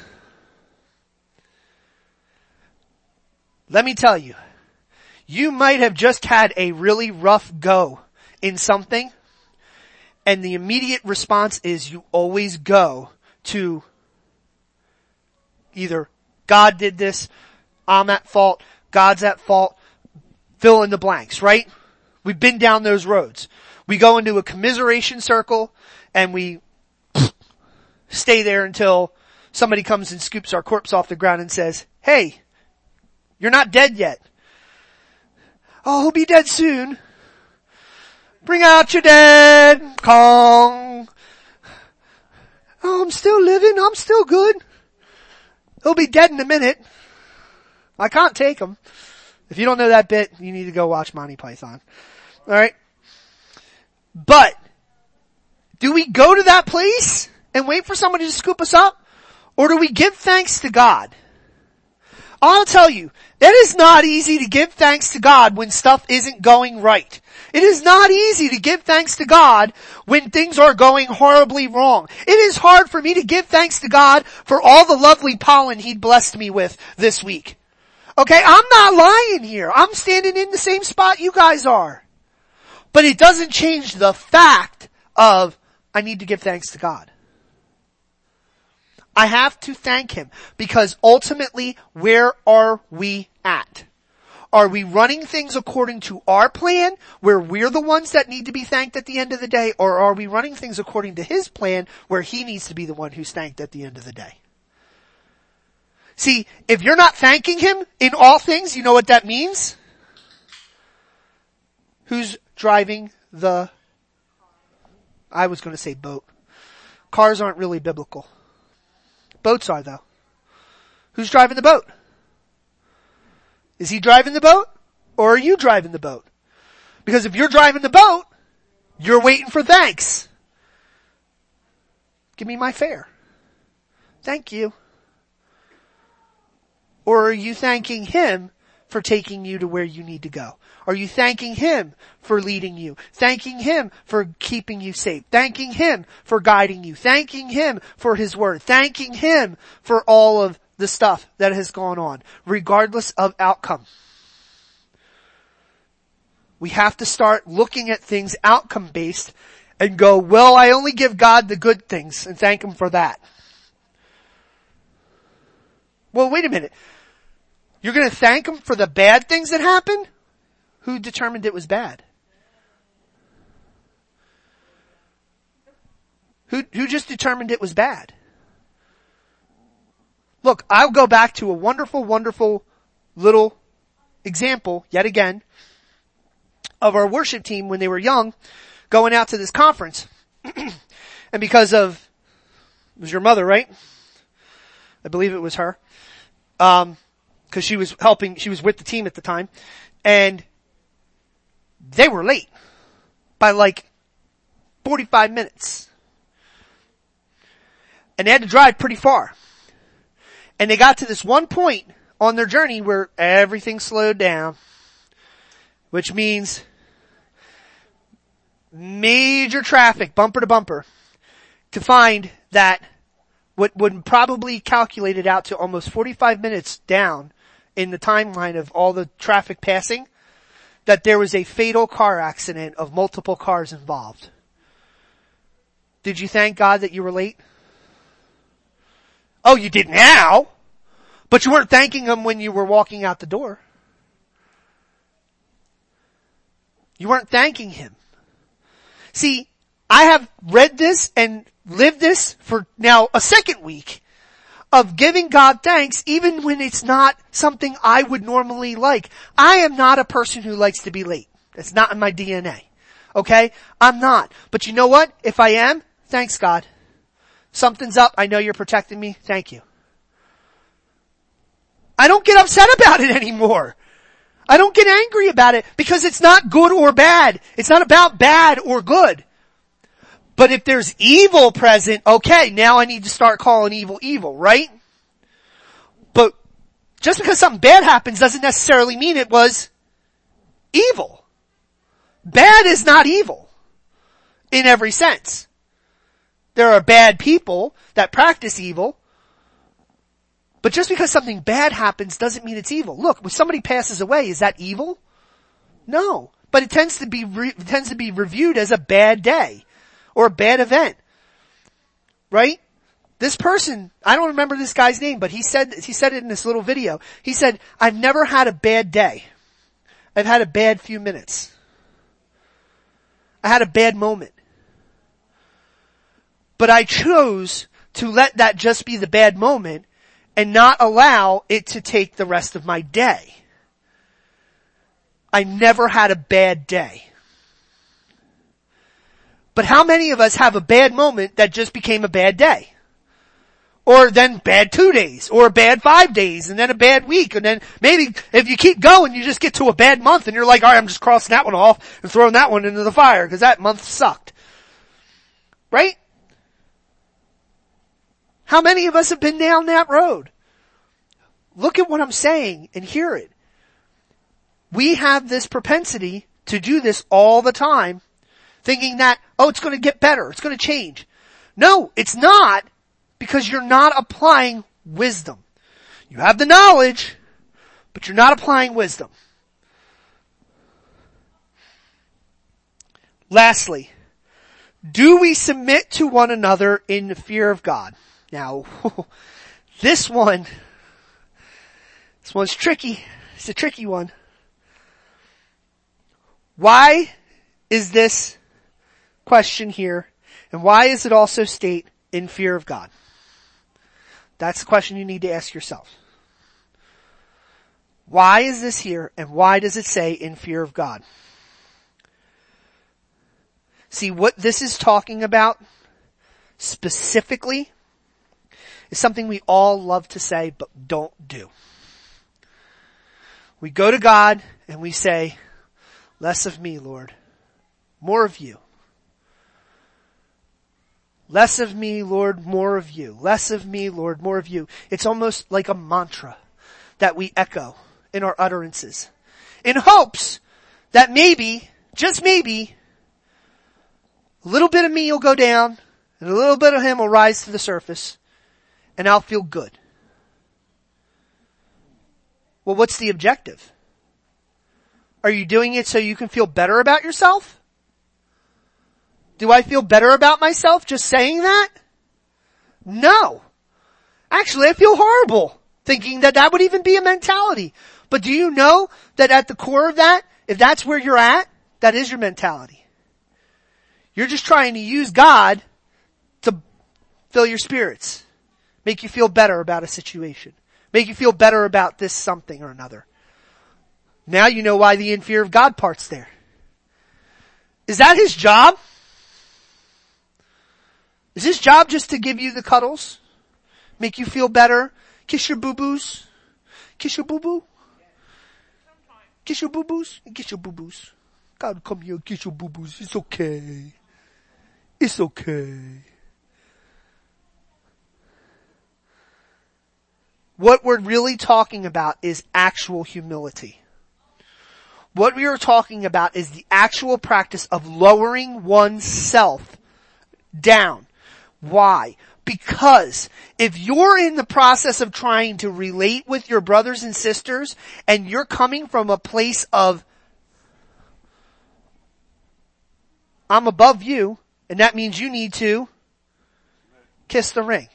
Let me tell you, you might have just had a really rough go in something, and the immediate response is you always go to either God did this, I'm at fault, God's at fault, fill in the blanks, right? We've been down those roads. We go into a commiseration circle and we stay there until somebody comes and scoops our corpse off the ground and says, hey, you're not dead yet. Oh, he'll be dead soon. Bring out your dead Kong. Oh, I'm still living. I'm still good. He'll be dead in a minute. I can't take him. If you don't know that bit, you need to go watch Monty Python. Alright? But, do we go to that place and wait for somebody to scoop us up? Or do we give thanks to God? I'll tell you, it is not easy to give thanks to God when stuff isn't going right. It is not easy to give thanks to God when things are going horribly wrong. It is hard for me to give thanks to God for all the lovely pollen He'd blessed me with this week. Okay, I'm not lying here. I'm standing in the same spot you guys are. But it doesn't change the fact of I need to give thanks to God. I have to thank Him because ultimately, where are we at? Are we running things according to our plan where we're the ones that need to be thanked at the end of the day, or are we running things according to His plan where He needs to be the one who's thanked at the end of the day? See, if you're not thanking Him in all things, you know what that means? Who's driving the, I was going to say boat. Cars aren't really biblical. Boats are though. Who's driving the boat? Is He driving the boat? Or are you driving the boat? Because if you're driving the boat, you're waiting for thanks. Give me my fare. Thank you. Or are you thanking Him for taking you to where you need to go? Are you thanking Him for leading you? Thanking Him for keeping you safe? Thanking Him for guiding you? Thanking Him for His word? Thanking Him for all of the stuff that has gone on, regardless of outcome. We have to start looking at things outcome based and go, well, I only give God the good things and thank Him for that. Well, wait a minute. You're going to thank Him for the bad things that happened? Who determined it was bad? Who just determined it was bad? Look, I'll go back to a wonderful, wonderful little example, yet again, of our worship team when they were young, going out to this conference. And because of, it was your mother, right? I believe it was her. Cause she was with the team at the time. And they were late by like 45 minutes. And they had to drive pretty far. And they got to this one point on their journey where everything slowed down, which means major traffic, bumper to bumper, to find that what would probably calculated out to almost 45 minutes down in the timeline of all the traffic passing, that there was a fatal car accident of multiple cars involved. Did you thank God that you were late? Oh, you did now, but you weren't thanking Him when you were walking out the door. You weren't thanking Him. See, I have read this and lived this for now a second week of giving God thanks even when it's not something I would normally like. I am not a person who likes to be late. That's not in my DNA. Okay? I'm not. But you know what? If I am, thanks God. Something's up. I know You're protecting me. Thank you. I don't get upset about it anymore. I don't get angry about it because it's not good or bad. It's not about bad or good. But if there's evil present, okay, now I need to start calling evil evil, right? But just because something bad happens doesn't necessarily mean it was evil. Bad is not evil in every sense. There are bad people that practice evil, but just because something bad happens doesn't mean it's evil. Look, when somebody passes away, is that evil? No, but it tends to be reviewed as a bad day or a bad event, right? This person, I don't remember this guy's name, but he said it in this little video. He said, "I've never had a bad day. I've had a bad few minutes. I had a bad moment. But I chose to let that just be the bad moment and not allow it to take the rest of my day. I never had a bad day." But how many of us have a bad moment that just became a bad day? Or then bad 2 days, or a bad 5 days, and then a bad week, and then maybe if you keep going, you just get to a bad month and you're like, alright, I'm just crossing that one off and throwing that one into the fire because that month sucked. Right? How many of us have been down that road? Look at what I'm saying and hear it. We have this propensity to do this all the time, thinking that, oh, it's going to get better, it's going to change. No, it's not, because you're not applying wisdom. You have the knowledge, but you're not applying wisdom. Lastly, do we submit to one another in the fear of God? Now, this one's tricky. It's a tricky one. Why is this question here, and why is it also state in fear of God? That's the question you need to ask yourself. Why is this here, and why does it say in fear of God? See, what this is talking about specifically is something we all love to say but don't do. We go to God and we say, "Less of me, Lord. More of you. Less of me, Lord, more of you. Less of me, Lord, more of you." It's almost like a mantra that we echo in our utterances, in hopes that maybe, just maybe, a little bit of me will go down and a little bit of Him will rise to the surface and I'll feel good. Well, what's the objective? Are you doing it so you can feel better about yourself? Do I feel better about myself just saying that? No. Actually, I feel horrible thinking that that would even be a mentality. But do you know that at the core of that, if that's where you're at, that is your mentality. You're just trying to use God to fill your spirits, make you feel better about a situation, make you feel better about this something or another. Now you know why the in fear of God part's there. Is that his job? Is his job just to give you the cuddles? Make you feel better? Kiss your boo-boos? Kiss your boo-boo? Kiss your boo-boos? Kiss your boo-boos. God, come here, kiss your boo-boos. It's okay. It's okay. What we're really talking about is actual humility. What we are talking about is the actual practice of lowering oneself down. Why? Because if you're in the process of trying to relate with your brothers and sisters and you're coming from a place of, I'm above you, and that means you need to kiss the ring.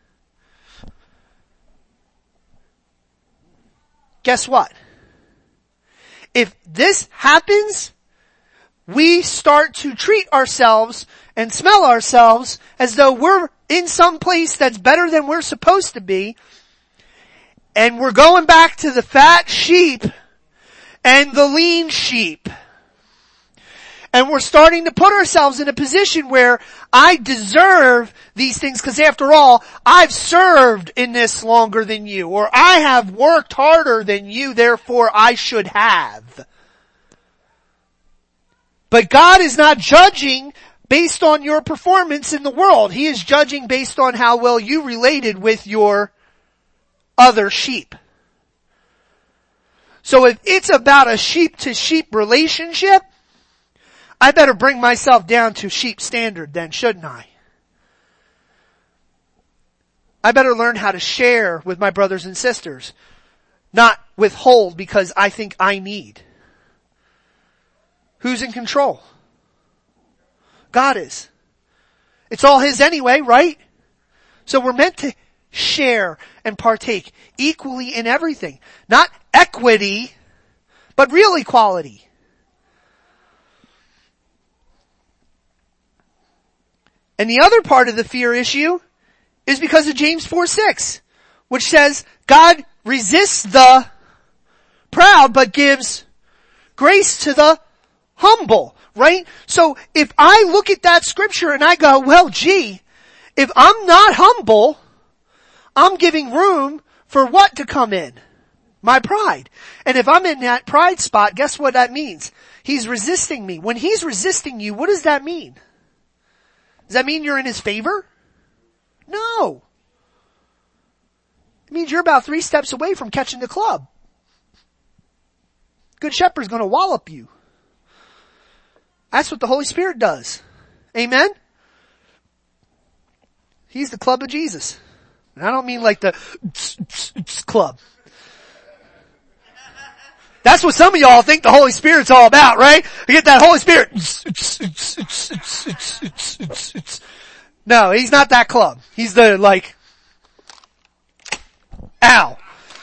Guess what? If this happens, we start to treat ourselves and smell ourselves as though we're in some place that's better than we're supposed to be, and we're going back to the fat sheep and the lean sheep. And we're starting to put ourselves in a position where I deserve these things because after all, I've served in this longer than you, or I have worked harder than you, therefore I should have. But God is not judging based on your performance in the world. He is judging based on how well you related with your other sheep. So if it's about a sheep to sheep relationship, I better bring myself down to sheep standard then, shouldn't I? I better learn how to share with my brothers and sisters, not withhold because I think I need. Who's in control? God is. It's all his anyway, right? So we're meant to share and partake equally in everything. Not equity, but real equality. And the other part of the fear issue is because of James 4:6, which says, God resists the proud but gives grace to the humble, right? So if I look at that scripture and I go, well, gee, if I'm not humble, I'm giving room for what to come in? My pride. And if I'm in that pride spot, guess what that means? He's resisting me. When he's resisting you, what does that mean? Does that mean you're in his favor? No. It means you're about 3 steps away from catching the club. Good shepherd's gonna wallop you. That's what the Holy Spirit does. Amen? He's the club of Jesus. And I don't mean like the club. That's what some of y'all think the Holy Spirit's all about, right? You get that Holy Spirit. No, he's not that club. He's the like, ow.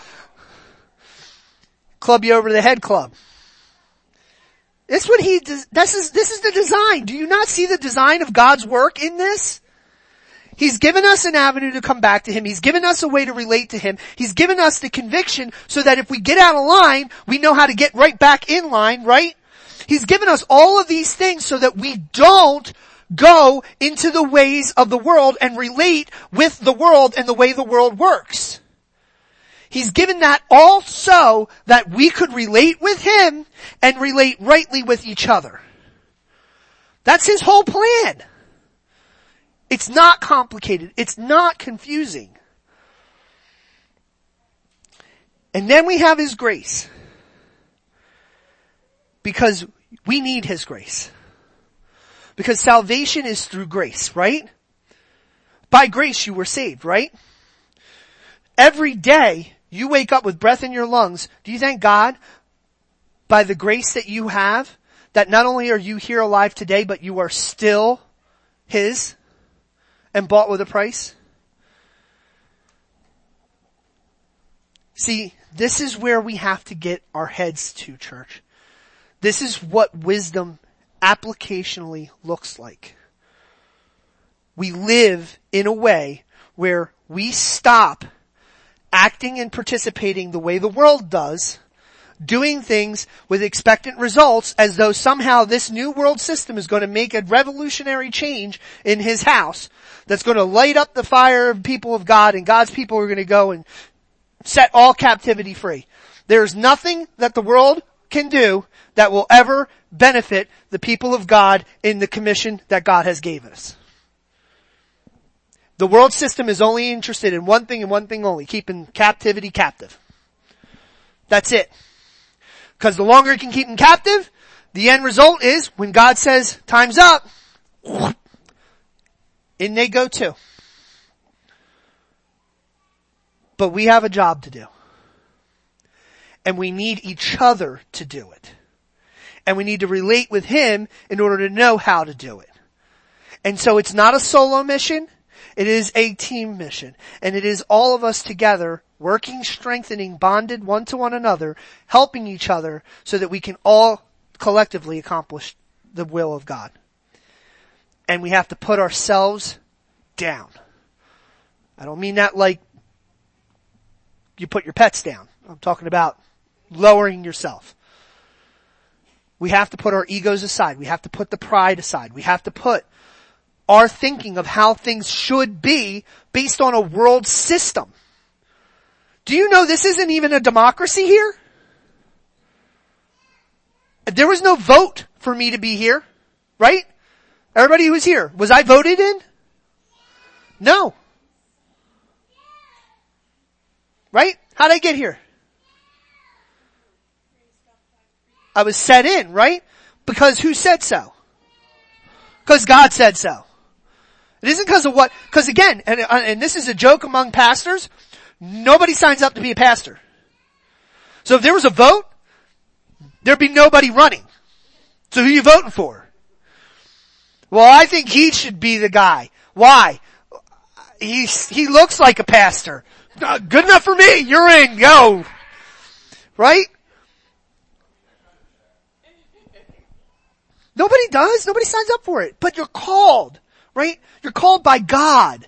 Club you over the head club. This what he does. This is the design. Do you not see the design of God's work in this? He's given us an avenue to come back to him. He's given us a way to relate to him. He's given us the conviction so that if we get out of line, we know how to get right back in line, right? He's given us all of these things so that we don't go into the ways of the world and relate with the world and the way the world works. He's given that all so that we could relate with him and relate rightly with each other. That's his whole plan. It's not complicated. It's not confusing. And then we have his grace. Because we need his grace. Because salvation is through grace, right? By grace you were saved, right? Every day you wake up with breath in your lungs, do you thank God by the grace that you have, that not only are you here alive today, but you are still His and bought with a price? See, this is where we have to get our heads to, church. This is what wisdom applicationally looks like. We live in a way where we stop acting and participating the way the world does, doing things with expectant results as though somehow this new world system is going to make a revolutionary change in His house that's going to light up the fire of people of God, and God's people are going to go and set all captivity free. There's nothing that the world can do that will ever benefit the people of God in the commission that God has gave us. The world system is only interested in one thing and one thing only, keeping captivity captive. That's it. Because the longer it can keep them captive, the end result is when God says, time's up, in they go too. But we have a job to do. And we need each other to do it. And we need to relate with Him in order to know how to do it. And so it's not a solo mission. It is a team mission. And it is all of us together working, strengthening, bonded one to one another, helping each other so that we can all collectively accomplish the will of God. And we have to put ourselves down. I don't mean that like you put your pets down. I'm talking about lowering yourself. We have to put our egos aside. We have to put the pride aside. We have to put our thinking of how things should be based on a world system. Do you know this isn't even a democracy here? There was no vote for me to be here, right? Everybody who was here, was I voted in? No. Right? How'd I get here? I was set in, right? Because who said so? Because God said so. It isn't because of what, because again, and this is a joke among pastors, nobody signs up to be a pastor. So if there was a vote, there'd be nobody running. So who are you voting for? Well, I think he should be the guy. Why? He looks like a pastor. Good enough for me. You're in. Go. Right? Nobody does. Nobody signs up for it. But you're called. Right? You're called by God.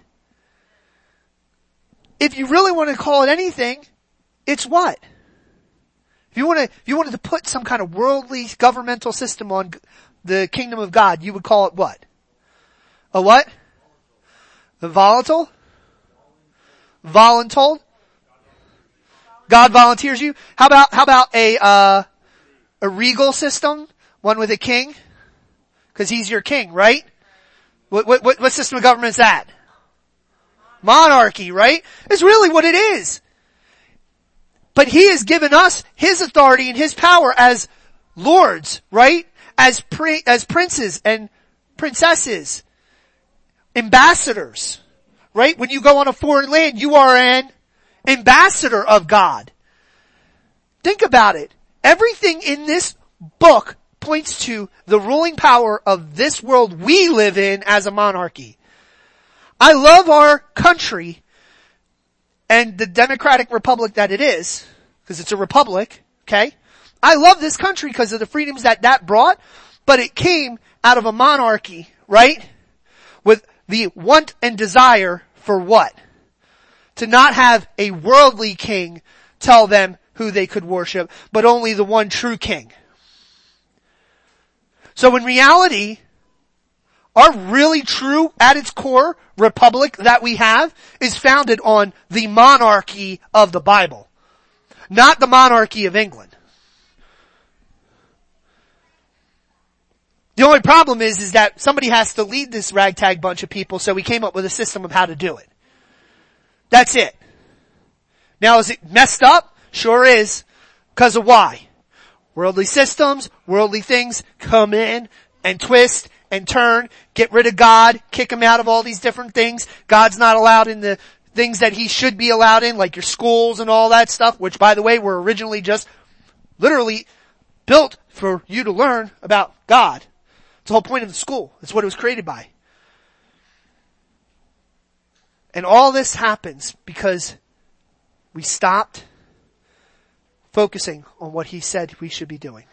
If you really want to call it anything, it's what? If you wanted to put some kind of worldly governmental system on the kingdom of God, you would call it what? A what? A volatile? Voluntold? God volunteers you? How about a regal system? One with a king? Cause he's your king, right? What system of government is that? Monarchy, right? It's really what it is. But He has given us His authority and His power as lords, right? As princes and princesses, ambassadors, right? When you go on a foreign land, you are an ambassador of God. Think about it. Everything in this book points to the ruling power of this world we live in as a monarchy. I love our country and the democratic republic that it is, because it's a republic, okay? I love this country because of the freedoms that brought, but it came out of a monarchy, right? With the want and desire for what? To not have a worldly king tell them who they could worship, but only the one true king. So in reality, our really true, at its core, republic that we have is founded on the monarchy of the Bible, not the monarchy of England. The only problem is that somebody has to lead this ragtag bunch of people, so we came up with a system of how to do it. That's it. Now is it messed up? Sure is. Because of why? Worldly systems, worldly things come in and twist and turn, get rid of God, kick Him out of all these different things. God's not allowed in the things that he should be allowed in, like your schools and all that stuff, which by the way were originally just literally built for you to learn about God. It's the whole point of the school. It's what it was created by. And all this happens because we stopped focusing on what he said we should be doing.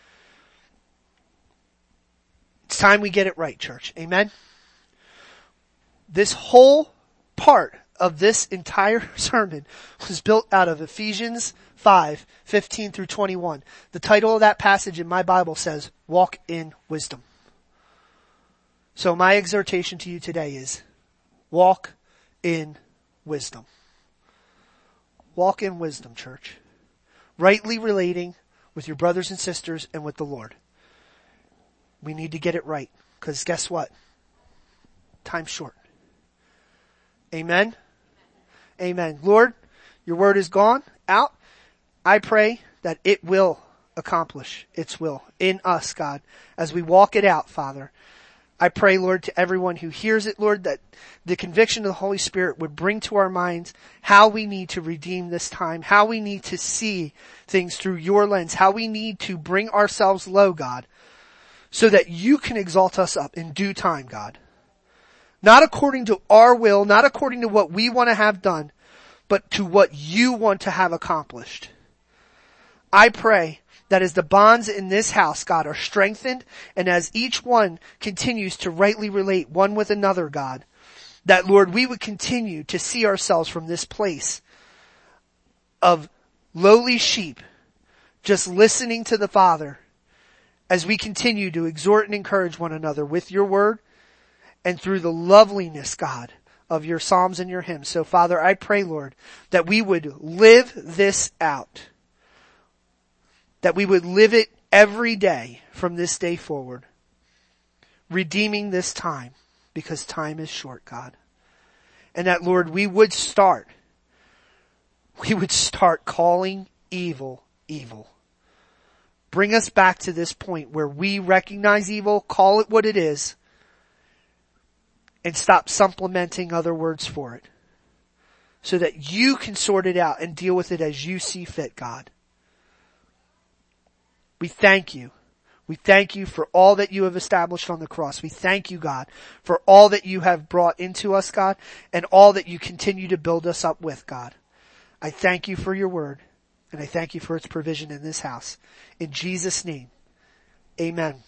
It's time we get it right, church. Amen? This whole part of this entire sermon was built out of Ephesians 5:15 through 21. The title of that passage in my Bible says, Walk in Wisdom. So my exhortation to you today is, walk in wisdom. Walk in wisdom, church. Rightly relating with your brothers and sisters and with the Lord. We need to get it right, because guess what? Time's short. Amen? Amen. Lord, your word is gone out. I pray that it will accomplish its will in us, God, as we walk it out, Father. I pray, Lord, to everyone who hears it, Lord, that the conviction of the Holy Spirit would bring to our minds how we need to redeem this time, how we need to see things through your lens, how we need to bring ourselves low, God, so that you can exalt us up in due time, God. Not according to our will, not according to what we want to have done, but to what you want to have accomplished. I pray that as the bonds in this house, God, are strengthened, and as each one continues to rightly relate one with another, God, that, Lord, we would continue to see ourselves from this place of lowly sheep, just listening to the Father, as we continue to exhort and encourage one another with your word, and through the loveliness, God, of your psalms and your hymns. So, Father, I pray, Lord, that we would live this out. That we would live it every day from this day forward. Redeeming this time, because time is short, God. And that, Lord, we would start calling evil, evil. Bring us back to this point where we recognize evil, call it what it is, and stop supplementing other words for it. So that you can sort it out and deal with it as you see fit, God. We thank you. We thank you for all that you have established on the cross. We thank you, God, for all that you have brought into us, God, and all that you continue to build us up with, God. I thank you for your word, and I thank you for its provision in this house. In Jesus' name, amen.